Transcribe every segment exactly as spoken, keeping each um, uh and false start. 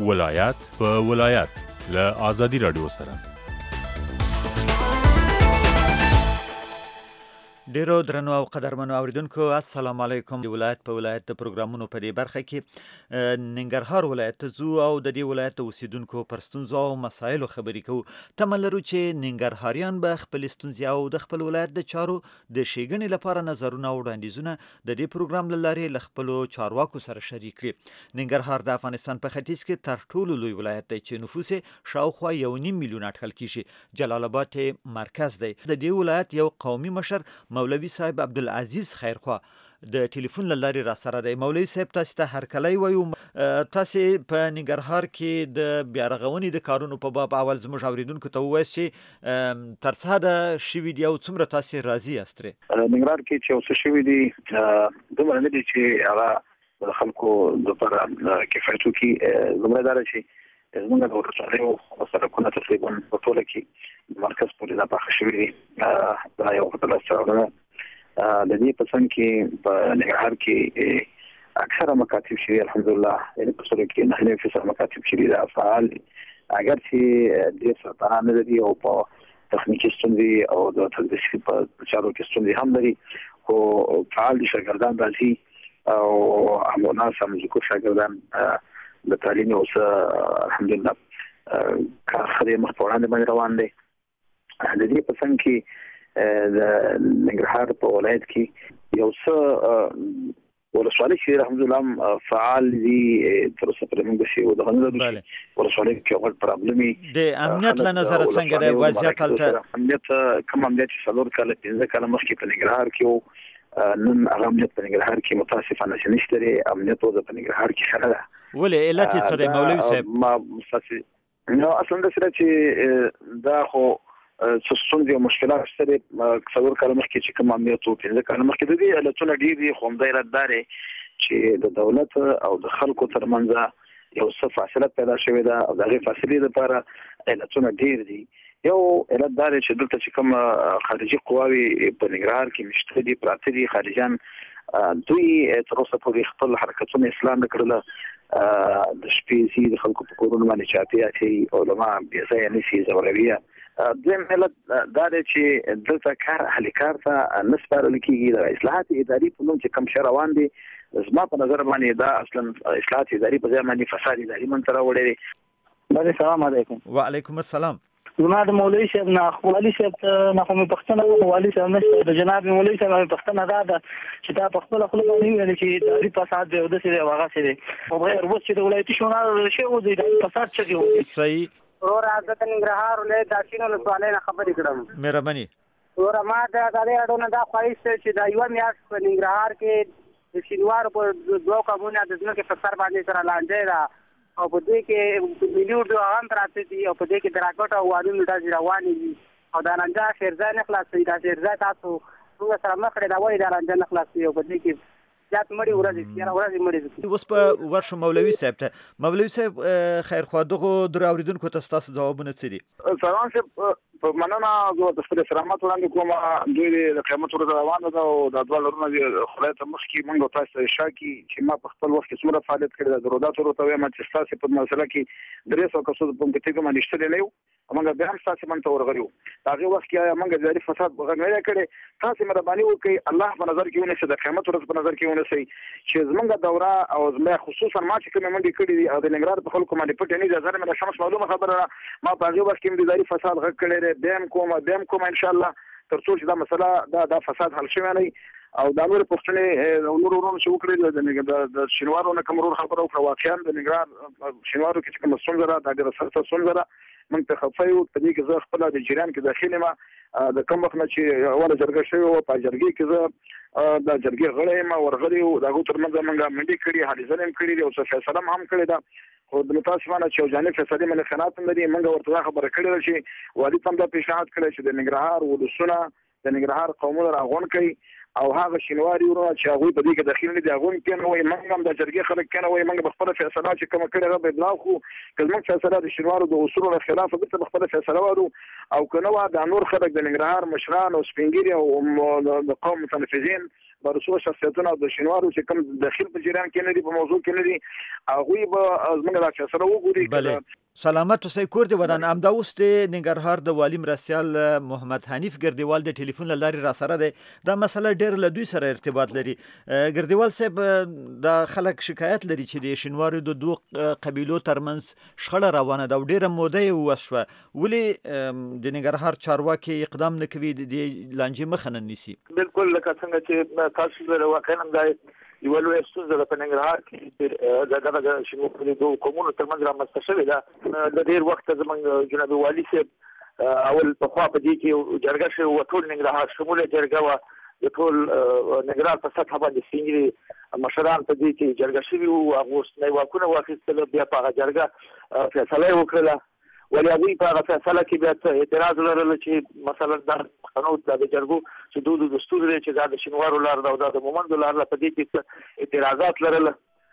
ولایت په ولایت له ازادي رادیو سره. ډیرو درنو او قدرمنو اوریدونکو السلام علیکم. د ولایت په ولایت د پروګرامونو په دې برخه کې ننګرهار ولایت ته ځو او د دې ولایت اوسیدونکو پر ستونزو او مسایلو خبرې کوو. تمه لرو چې ننګرهاریان به خپل ستونزې او د خپل ولایت د چارو د ښېګڼې لپاره نظرونه او وړاندیزونه د دې پروګرام له لارې له خپلو چارواکو سره شریک کړي. ننګرهار د افغانستان په ختیځ کې تر ټولو لوی ولایت دی چې نفوس یې شاوخوا یو نیم میلیون اټکل کیږي. جلال آباد یې مرکز دی. د دې ولایت یو قومي مشر مولوي صاحب عبدالعزیز خیرخوا د ټلیفون له لارې را سره دی. مولوي صاحب تاسو ته هرکلی وایو. تاسو په ننګرهار کې د بیا رغونې د کارونو په باب اول زموږ اوریدونکو ته ووایاست چې تر څه د شوي دي او څومره تاسو راضي یاست ترې؟ ننګرهار کې چې اوس شوي دي دومره نه دي چې هغه د خلکو لپاره کفایت وکړي. لومړی دا ده چې زموږ د ولسوالیو سړکونه تقریبا په ټوله کې مرکز پورې دا پاخه شوي دي. دا یو خطرناک سړکونه د دې په څنګ کې په ننګرهار کې اکثره مکاتب شوي الحمدلله، یعنې په سلو کې نهه نوي فیصد مکاتب شوي دا فعال دي. اگر چې ډېر سرطانان نه لري او په تخنیکي ستونزې او د تدریسي په چارو کې ستونزې هم لري، خو فعال دي، شاګردان راځي او هموناس هم ذکر شاګردان د تعلیم اوس الحمدلله کار ښه دی، مخ په وړاندې باندې روان دی. د دې په څنګ کې د ننګرهار په ولایت کې یو څه ولسوالۍ چې الحمدلله فعال دي تر اوسه پورې موږ شي د غنلو ولسوالۍ کې غوړ پرابلم د امنیت له نظر څنګه دی وضعیت هلته؟ امنیت کوم امنیت چې څلور کاله پنځه کاله مخکې په ننګرهار کې نن هغه امنیت په ننګرهار کې متاسفانه چې نشته دی. امنیت وضع په ننګرهار کې ښه نه ده. ولې علت یې څه دی مولوي صاحب؟ ما ستاسې نو اصلا داسې ده چې دا خو څه ستونزې او مشکلات شته دي. څلور کاله مخکې چې کوم امنیت و پنځه کاله مخکې د دې علتونه ډېر دي، خو همدا علت دا دی چې د دولت او د خلکو ترمنځ یو څه فاصله پیدا شوې ده او د هغې فاصلې لپاره علتونه ډېر دي. یو علت دا دی چې دلته چې کوم خارجي قواوې په ننګرهار کې مشته دي، پراته دي خارجیان، دوی تر اوسه پورې خپل حرکتونه اصلاح نه کړله. د شپې ځي د خلکو په کورونو باندې چاپې اچوي، علما بې ځایه نیسي، زوروي. دویم علت دا دی چې دلته کار اهل کار ته نه سپارل کېږي. د اصلاحات اداري په نوم چې کوم شی روان دی، زما په نظر باندې دا اصلا اصلاحات اداري په ځای باندې فساد اداري منځته راوړی دی. بله سلام علیکم. وعلیکم السلام. زما د مولوي صاحب نه والي صاحب ته نه خو مې پوښتنه وکړه، والي صاحب نشته، د جناب مولوي صاحب مې پوښتنه دا ده چې دا په خپله خوله باندې وویل چې اداري فساد دی او داسې دی او هغسې دی، خو بغیر اوس چې د ولایتي شورا شی و د اداري فساد څه دی؟ صحیح. وروره زه د ننګرهار ولایت د اچین ولسوالۍ نه خبرې کړم. مهرباني. وروره ما د ازادۍ راډیو نه دا خواهش دی چې دا یوه میاشت په ننګرهار کې د شینوارو په دوه قومونه د ځمکې په سر باندې سره لانجه ده او په دې کې ملي اردو هم پراته دي او په دې کې د راکټ او وانونو ډزې روانې دي او دا رانجه شیرځای نه خلاصوي. دا شیرځای تاسو څنګه سره مخ کړی دا وایي دا رانجه نه خلاصوي او په دې کې زیات مړي ورځې تېره ورځې مړي دي. اوس په ورشو مولوي صاحب ته. مولوي صاحب خیرخوا دغو درو اوریدونکو ته ستاسو ځوابونه څه دي؟ سلام صاحب، په مننه زه د خپل سلامت وړاندې کوم. دوی د قیامت ورځ روانه ده او دا دوه لرونه خدای ته مخکې موږ تاسو ته اشاره کړي چې ما په خپل وخت کې څومره فعالیت کړی ده. د روداتو ورته وایم چې ستاسې په مسله کې درې سوه کسو په مکتب باندې شتلی نه یو، موږ بیا هم ستاسې من ته ورغلي وو. د هغې وخت کې موږ اداري فساد غږ نه دی کړی. تاسې مهرباني وکړئ، الله په نظر کې ونیسئ، د قیامت ورځ په نظر کې ونیسئ چې زموږ دوره او زما خصوصا ما چې کومې منډې کړي دي او د ننګرهار په خلکو باندې پټې نه دي. زه مې د شمس معلومه خبره ده، ما په هغې وخت کې د اداري فساد غږ کړی دی. بیا هم کوم بیا هم کوم انشاءالله تر څو چې دا مسله دا دا فساد حل شوی نه او دا نورې پوښتنې نورو ورونو چې وکړې د شینوارو نه کوم ورور خبره وکړه. واقعا د ننګرهار شینوارو کې چې کومه ستونزه ده دا ډېره سخته ستونزه ده. موږ ته خفه یو په دې کې زه خپله د جریان کې داخل یم. د کوم وخت نه چې اوله جرګه شوې وه په جرګې کې زه د جرګې غړی یم، ورغلي وو، د هغو تر منځه موږ منډې کړي، هلې ځلې هم کړي دي او څه فیصله هم کړې ده. خو د متاسفانه چې یو جانب فیصلې باندې خیانات هم لري. موږ ورته دا خبره کړې ده چې والي ته هم دا پیشنهاد کړی چې د ننګرهار ولسونه د ننګرهار قومونه راغون کوي او هغه شینواري ورونه چې هغه په دې کې داخل نه دي هغه کنه وای منګ هم د جرګې خلک کنه وای منګ بخپل فیصله چې کوم کړي هغه بدلاو خو کله فیصله د شینوارو د اصولو خلاف به بخپل فیصله ورو او کنه وا د نور خلک د ننګرهار مشران او سپینګری او د قوم متنفذین برسو شخصیتونه د شینوارو چې کوم داخل په جریان کې نه دي په موضوع کې نه دي هغه به موږ د فیصله وګوري. سلامت اوسئ کور دی ودان امدا اوس د ننګرهار د والی مرسیال محمد حنیف ګردیوال د ټلیفون لاري را سره دی دا مسله ډېر له دوی سره ارتباط لري. ګردیوال صاحب د خلک شکایت لري چې د شینوارو د دوه قبیلو ترمنځ شخړه روانه ده او ډېره موده وشوه ولې د ننګرهار چارواکي اقدام نه کوي د لانجې مخه نه نیسي؟ بالکل لکه څنګه چې تاسو سره واقعا دا یو لوی ستونزه په ننګرهار کې د دغه شینوارو د دوه قومونو ترمنځ رامنځته شوې ده. د ډېر وخت زموږ جناب والي صاحب اول په خوا په دې کې جرګه شو ټول ننګرهار شموله جرګه و د ټول ننګرهار په سطح باندې سینګري مشران په دې کې جرګه شوي وو هغه نه واکونه واخیستل بیا په هغه جرګه فیصله وکړه ولې هغوی په هغه فیصله کې بیا اعتراض لرل چې مثلا د قانون د جرګو چې دود دستور دی چې دا د شینوارو لار ده او دا د مومندو لار ده په دې کې اعتراضات لرل.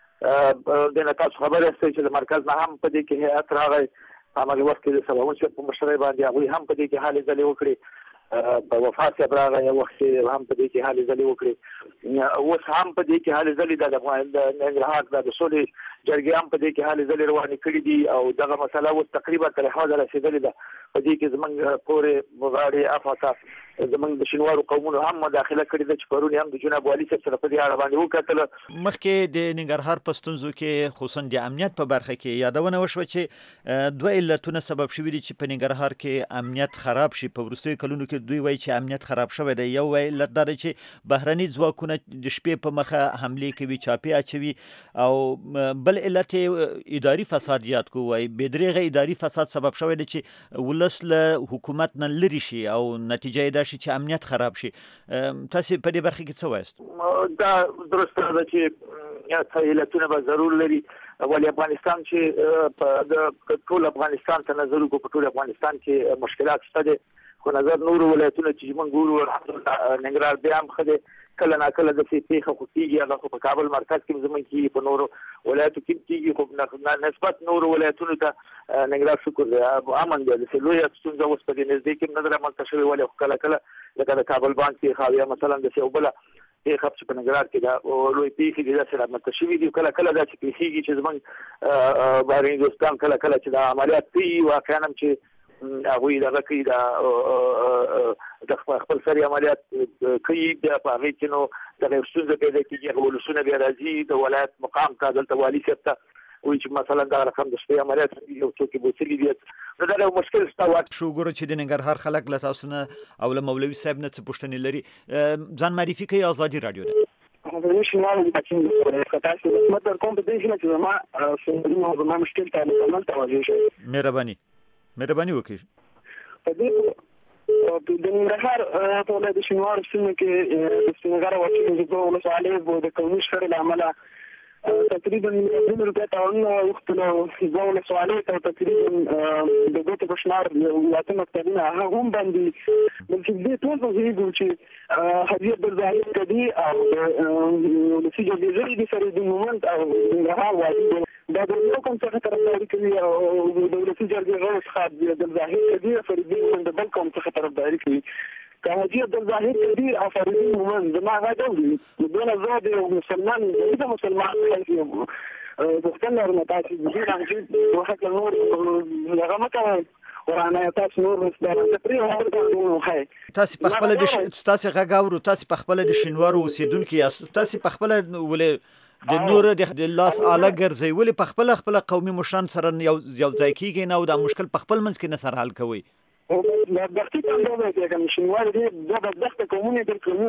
د تاسو خبره است چې د مرکز نه هم په دې کې هیئت راغی هغه وخت کې د سباوون چې په مشرۍ باندې هغوی هم په دې کې حالې ځلې وکړي په وفات صاحب راغی وخت هم په دې کې حالې ځلې وکړي اوس هم په دې کې حالې ځلې د ننګرهار د سولې جرګې هم په دې کې حالې ځلې روانې کړي دي او دغه مسله اوس تقریبا تر حده رسېدلې ده. په دې کې زموږ پورې مغاړې افاته زموږ د شینوارو قومونو هم مداخله کړې ده چې پرون هم د جناب والي صاحب سره په دې اړه باندې وکتل. مخکې د ننګرهار په ستونزو کې خصوصا د امنیت په برخه کې یادونه وشوه چې دوه علتونه سبب شوي دي چې په ننګرهار کې امنیت خراب شي. په وروستیو کلونو کې دوی وایي چې امنیت خراب شوی دی. یو علت دا دی چې بهرني ځواکونه د شپې په مخه حملې کوي چاپې اچوي او بل علت اداري فساد یاد کو وایي بېدریغه اداري فساد سبب شوی دی چې ولس له حکومت نه لري شي او نتیجه یې دا شي چې امنیت خراب شي. تاسو په دې برخه کې څه وایست؟ دا درسته ده چې یا علتونه به ضرور لري ولی افغانستان چې په ټول افغانستان ته نظر وکړو په ټول افغانستان کې مشکلات شته دي خو نظر نور ولایتونه چې موږ ګورو الحمدلله ننګرهار بیا هم ښه دی کله ناکله داسې پېښه خو کېږي هغه خو په کابل مرکز کې زموږ کېږي په نورو ولایتو کې کېږي خو نسبت نورو ولایتونو ته ننګرهار شکر دی امن دی. داسې لویه ستونزه اوس په دې نږدې کې نه ده رامنځته شوې ولې خو کله کله لکه د کابل بانک پېښه او یا مثلا داسې یو بله پېښه چې په ننګرهار کې دا لوی پېښې دي داسې رامنځته شوي دي کله کله داسې پېښېږي چې زموږ بهرني دوستان کله کله چې دا عملیات کوي واقعا هم چې هغوی دغه کوي د خپل سري عملیات کوي بیا په هغې کې نو دغه ستونزه پیدا کېږي هغه ولسونه بیا راځي د ولایت مقام ته دلته والي صاحب ته وایي چې مثلا دغه رقم د شپې عملیات یو څوک یې بوتلي دي نو دا یو مشکل شته. شو ګورو چې د ننګرهار خلک له تاسو نه او له مولوي صاحب نه څه پوښتنې لري. ځان معرفي کوي ازادي راډیو ده. زه شمال د پاتین د تاسو مطلب کوم په دې کې چې ما څنګه ما مشکل ته مکمل توجه شي. مهرباني مهرباني وکړئ. په دې د ننګرهار په ولایت د شینوارو سیمه کې د سپینغره وکیل د دوه ولسوالۍ د قومي شخړې له امله تقریبا میلیون روپۍ تاوان اوښتلو دوه ولسوالۍ ته تقریبا د ګوتو په شمار اته مکتبونه هغه هم باندې بلکې دې ټول پوهېږو چې حاجي عبدالظاهر کدي او د ولسي جرګې غړي دي سره د مومند او ننګرهار وادي دا د یو کوم څخه طرفداري کوي او د ولسي جرګې غړو څخه د ظاهر کدي فريدين مومند بل کوم څخه طرفداري کوي که حاجي عبدالظاهر کدي او فريدين مومند زما هغه ډول دونه زاد یو مسلمان د مسلمان پښتون لرنه تاسو د دې رنګ په حق نور هغه مکه ورانه تاسو نور مستدار تقریبا تاسو په خپل د تاسو غاغورو تاسو په خپل د شینوارو اوسیدونکو یاست تاسو په خپل ولې د نور د لاس اعلی ګرځي ولې په خپل خپل قومي مشران سره یو یو ځای کېږي نه او دا مشکل په خپل منځ کې نه سره حل کوي. د دغه څنګه د کوم شینوار دي د دغه قومونه د قومي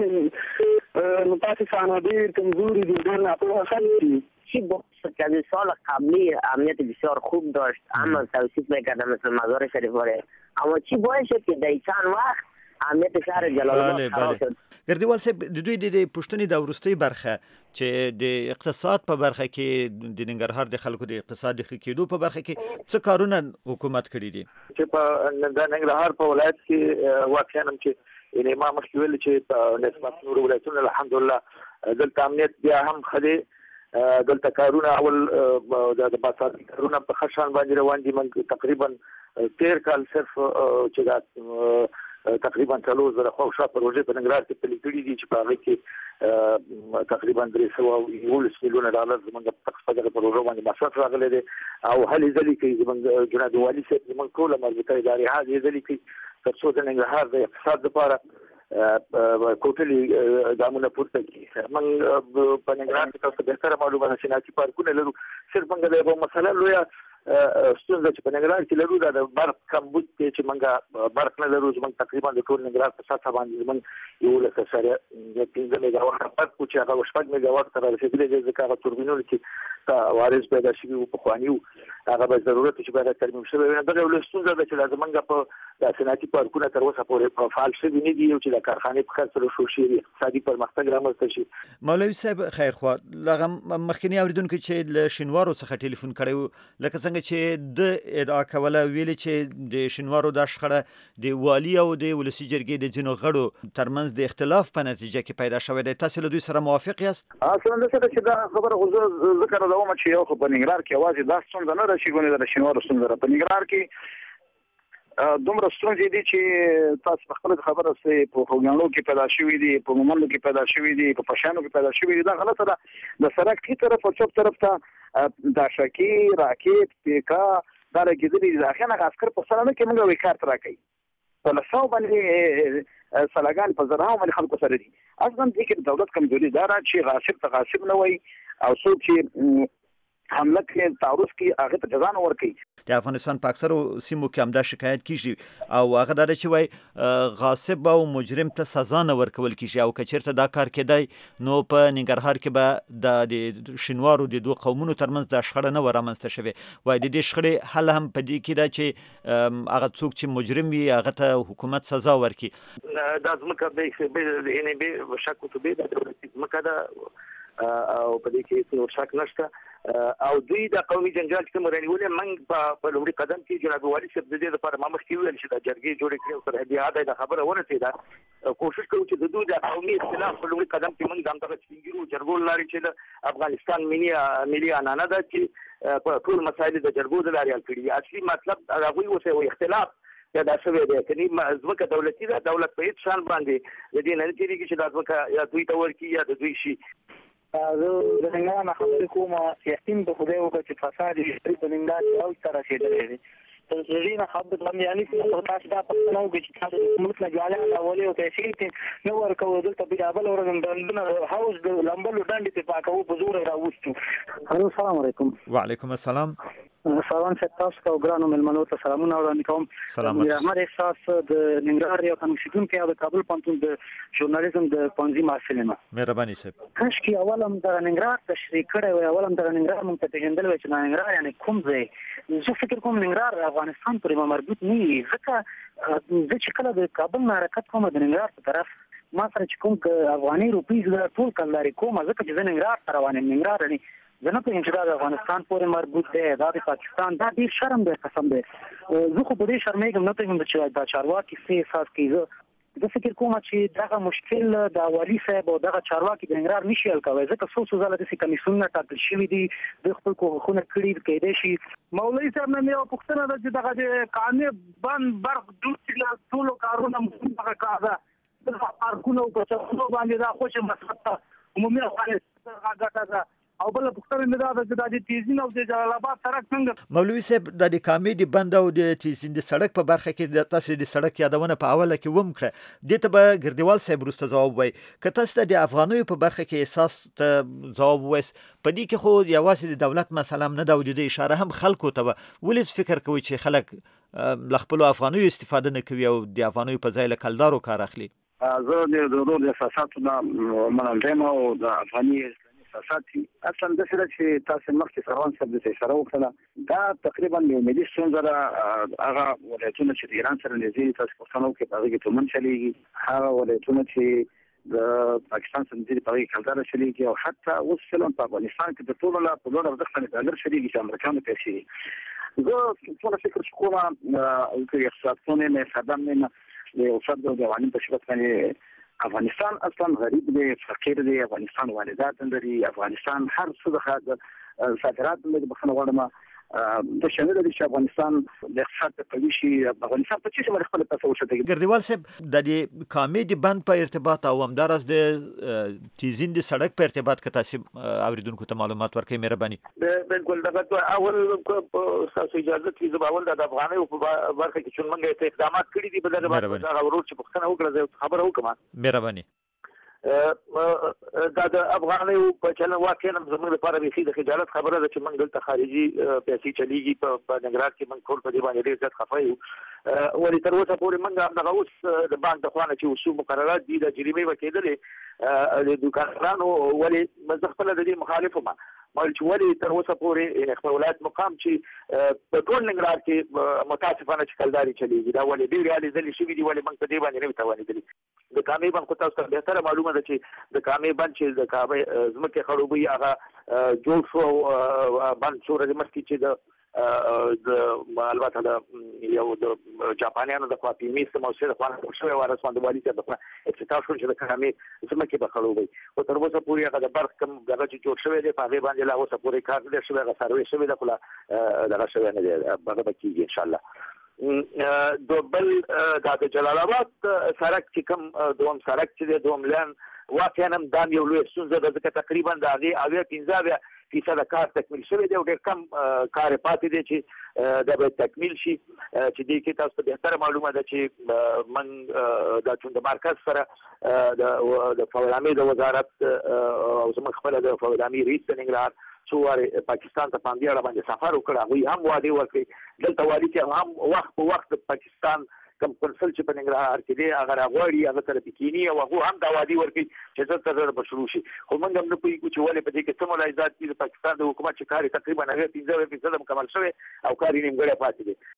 مشران نو تاسو څنګه دې کمزوري دي نه په خاطر چی بود که از سال قبلی امنیت بسیار خوب داشت اما توصیف میکردم مثل مزار شریف واره اما چی باعث شد که در چند وقت امنیت شهر جلال آباد خراب شد. ګردیوال صاحب د دوی د پښتنې د ورستۍ برخه چې د اقتصاد په برخه کې د ننګرهار د خلکو د اقتصاد ښه کېدو په برخه کې څه کارونه حکومت کړي دي چې په د ننګرهار په ولایت کې واقعا هم چې یعنی ما مخکې ویل چې نسبت نور ولایتونو الحمدلله دلته امنیت بیا هم ښه دلته کارونه اول د باسادي کارونه په ښه شان باندې روان دي. موږ تقریبا تیر کال صرف چې دا تقریبا څلور زره خواوشا پروژې په ننګرهار کې پلي کړي دي چې په هغې کې تقریبا درې سوه یولس میلیونه ډالر زموږ په دغه پروژو باندې مصرف راغلی دی او هلې ځلې کوي زموږ جناب والي صاحب زموږ ټوله مربوطه ادارې هلې ځلې کوي تر څو د ننګرهار د اقتصاد لپاره کوټلي ګامونه پورته کړي. موږ په ننګرهار کې تاسو بهتره معلومه ده چې صنعتي پارکونه لرو. صرف موږ د یوه مسله لویه ستونزه چې په ننګرهار کې لرو دا د برق کمبود دی چې موږ برق نه لرو. زموږ تقریبا د ټول ننګرهار په سطحه باندې زموږ یولس اعشاریه پنځه میګا واټه برق و چې هغه شپږ میګا واټ ته رسېدلی دی ځکه هغه توربینونه چې وارث پیدا شوي وو پخواني وو هغه به ضرورت چې باید ترمیم شوی وي. دغه یوه ستونزه ده چې دا زموږ په د صنعتي پارکونه تر اوسه پورې فعال شوي نه دي او چې د کارخانې په خیر سره شروع شي اقتصادي پرمختګ رامنځته شي. مولوي صاحب خیرخوا دغه مخکینی اوریدونکو چې له شینوارو څخه ټلیفون کړی و لکه څنګه چې د ادعا کوله ویلي چې د شینوارو دا شخړه د والي او د ولسي جرګې د ځینو غړو ترمنځ د اختلاف په نتیجه کې پیدا شوی دی. تاسو له دوی سره موافق یاست؟ اصلا د څه چې دا خبره خو زه ذکر کوم چې یو خو په ننګرهار کې یوازې دا ستونزه نه ده چې ګونې د شینوارو ستونزه ده. په ننګرهار کې دومره ستونزې دي چې تاسو په خپله خبره سئ په خوږیاڼو کې پیدا شوي دي، په مومندو کې پیدا شوي دي، په پشیانو کې پیدا شوي دي. دا غلطه ده. د سړک ښي طرف او چپ طرف ته دا شکی راکټ پیکا دا راګېدلي دي. اخیرا عسکر په سره نه کې موږ وایي کارت راکوي په لسو باندې سلاګان په زرهاو باندې خلکو سره دي. اصلا دې کې د دولت کمزوري دا ده چې غاصب ته غاصب نه وایي او څوک چې حمله کوي تعرض کوي هغه ته جزا نه ورکوي. د افغانستان په اکثرو سیمو کې همدا شکایت کیږي او هغه دا چې وایي غاصب او مجرم ته سزا نه ورکول کیږي او که چېرته دا کار کېدی نو په ننګرهار کې به د شینوارو د دوه قومونو ترمنځ دا شخړه نه وه رامنځته شوې. وایي د دې شخړې حل هم په دې کې ده چې هغه څوک چې مجرم وي هغه ته حکومت سزا ورکړي. دا ځمکه یعنې بې شک و شبهې د دولتي ځمکه ده او په دې کې نور شک نشته او دوی د قومي جنجال چې کوم رانیولې موږ په لومړي قدم کې جناب والي صاحب د دې لپاره ما مخکې وویل چې دا جرګې جوړې کړې او سرحدي دا خبره ورسېده. کوشش کوو چې د دوی د قومي اختلاف په لومړي قدم کې موږ همدغه سپین جرګو لارې چې د افغانستان ملي ملي عنعنه ده چې په ټول مسایل د جرګو د لارې حل کړي. اصلي مطلب د هغوی اوس یو اختلاف پیدا شوی دی. کني ځمکه دولتي ده، دولت په هېڅ شان باندې د دې نه نه تېرېږي چې دا ځمکه یا دوی ته ورکړي یا د دوی شي. زه د ننګرهار نه خبرې کوم. یقین به خدای وکړي چې فساد یې په ننګرهار کې اوج ته رسېدلی دی. تر دې نه خبرې باندې یعنې چې تاسو دا پوښتنه وکړئ چې تاسو د ملک نه جوالې راولئ او پیسې یې نه ورکوو دلته بیا بله ورځ ډنډونه حوض د لمبلو ډنډې پرې پاکوو په زور یې راوستو. الو السلام علیکم. وعلیکم السلام. سلام چې تاسو ته ګرانو مېلمنو ته سلامونه وړاندې کوم. سلامت. احمد احساس د ننګرهار یو قانون شیندونکی او د کابل پوهنتون د ژورنالیزم د پوهنځي محصل یم. مهرباني صاحب. کاشکې اول هم د ننګرهار تشریح کړی وای، اول هم د ننګرهار موږ ته پېژندلی وای چې ننګرهار یعنې کوم ځای. زه فکر کوم ننګرهار افغانستان پورې مربوط نه وي ځکه زه چې کله د کابل نه حرکت کوم د ننګرهار په طرف ما سره چې کوم افغاني روپۍ زه ټول کلدارې کوم ځکه چې زه ننګرهار ته روان یم. ننګرهار یعنې زه نه پوهېږم چې دا د افغانستان پورې مربوط دی، دا د پاکستان، دا ډېر شرم دی قسم دی. زه خو په دې شرمېږم، نه پوهېږم چې دا چارواکي څه احساس کوي. زه زه فکر کوم چې دغه مشکل د والي صاحب او دغه چارواکي د ننګرهار نشي حل کولی ځکه څو څو ځله داسې کمیسیونونه ټاکل شوي دي، دوی خپل کوښښونه کړي کیدای شي. مولوي صاحب نه یوه پوښتنه ده چې دغه د قانع بند برق دوستي ټولو کارونه مهم دغه کار ده. دغه پارکونه او په چوکونو باندې دا خوشې مصرف ته عمومي افغانستان ګټه ده. او بل پوښتنه مې دا ده چې دا د تیزین او د جلال آباد سړک څنګه. مولوي صاحب د دې کامې د بند او د تیزین د سړک په برخه کې د تاسو د سړک یادونه په اوله کې وم کړه. دې ته به ګردیوال صاحب وروسته ځواب وایي. که تاسو د افغانیو په برخه کې احساس ته ځواب وایست په دې کې خو یوازې د دولت مسله هم نه ده او د دې اشاره هم خلکو ته به ولې فکر کوي چې خلک له خپلو افغانیو استفاده نه کوي او د افغانیو په ځای له کلدارو کار اخلي. زه د ضرور د اساساتو نه منل یم او د افغاني اساسات اصلا د څه چې تاسو مخکې سروان صاحب د اشاره وکړه دا تقریبا یو ملي ستونزه ده. هغه ولایتونه چې د ایران سره نږدې تاسو پوښتنه وکړئ په هغه کې تومن چلیږي، هغه ولایتونه چې د پاکستان سره نږدې په هغه کې کلداره چلیږي او حتی اوس فلم په افغانستان کې د ټولو لا په لوړ ارزښت باندې ډالر چلیږي چې امریکایانو پیسې. زه ټول فکر کوم چې اقتصاد پوهنې نه خدام نه د یو فرد د قوانین په صفت باندې افغانستان اصلا غریب دی، فقیر دی، افغانستان واردات لري، افغانستان هر څه د صادرات لري. بخښنه غواړم د شامل دي چې افغانستان د اقتصاد په قوي شي. افغانستان په څه سم خپل تصور شته. ګردیوال صاحب د دې کامې د بند په ارتباط او همدارس د تیزین د سړک په ارتباط کې تاسو اوریدونکو ته معلومات ورکړئ مهرباني. بالکل دغه اول تاسو اجازه کیږي چې اول د افغاني په برخه کې چې موږ ته اقدامات کړي دي په دغه باندې ورور چې پښتنه وکړه خبره وکړه مهرباني. دا د افغاني په چلن واقعا زموږ لپاره به د خجالت خبره ده چې موږ دلته خارجي پیسې چلیږي په نګران کې موږ ټول په دې باندې ډېر زیات خفه یو. ولې تر اوسه پورې موږ دغه اوس د بانک د خوانه چې اصول مقررات دي د جریمې وکیدلې د دکاندارانو ولې مزه خپل د دې مخالف ما مال چې ولې تر اوسه پورې خپل ولایت مقام چې په ټول نګران کې متاسفانه چې کلداري چلیږي دا ولې ډېر یالي ځلې شوي دي ولې موږ په دې باندې نه توانېدلې. د کامې بند خو تاسو ته بهتره معلومه ده چې د کامې بند چې د کابل ځمکې خړوبوي هغه جوړ شو بند شو ورځې مخکې چې د د البته د یو د جاپانیانو د خوا پیمې سموسه د خوانه شوی وارث باندې والی ته د افتتاح شو چې د کامې ځمکې په خړوبوي او تر اوسه پورې هغه د برق کم دغه چې جوړ شوی دی په هغې باندې لا اوسه پورې کار نه دی شوی هغه سروې شوی ده خو لا دغه شوی نه دی هغه به کېږي انشاءالله. د بل د جلال آباد سړک چې کوم دوم سړک چې دی دوم لین واقعا هم دا یو لوی ستونزه ده ځکه تقریبا د هغې اویا پنځه اویا فیصده کار تکمیل شوی دی او ډېر کم کار پاتې دی چې دا باید تکمیل شي چې دې کې تاسو ته بهتره معلومه ده چې موږ دا چون د مرکز سره د فولامې د وزارت او زموږ خپله د فولامې رئیس د ننګرهار څو وارې پاکستان ته په همدې اړه باندې سفر وکړ هغوی هم وعدې ورکړې دلته والي چې هم وخت په وخت پاکستان کوم کنسل چې په ننګرهار کې دی هغه راغواړي هغه سره پکینی او هغه هم دا وعدې ورکړي چې زه تر به شروع شي خو موږ هم نه پوهېږو چې ولې په دې کې څه ملاحظات دي د پاکستان د حکومت چې کار یې تقریبا هغه پنځه فیصده مکمل شوی او کار یې نیمګړی پاتې دی.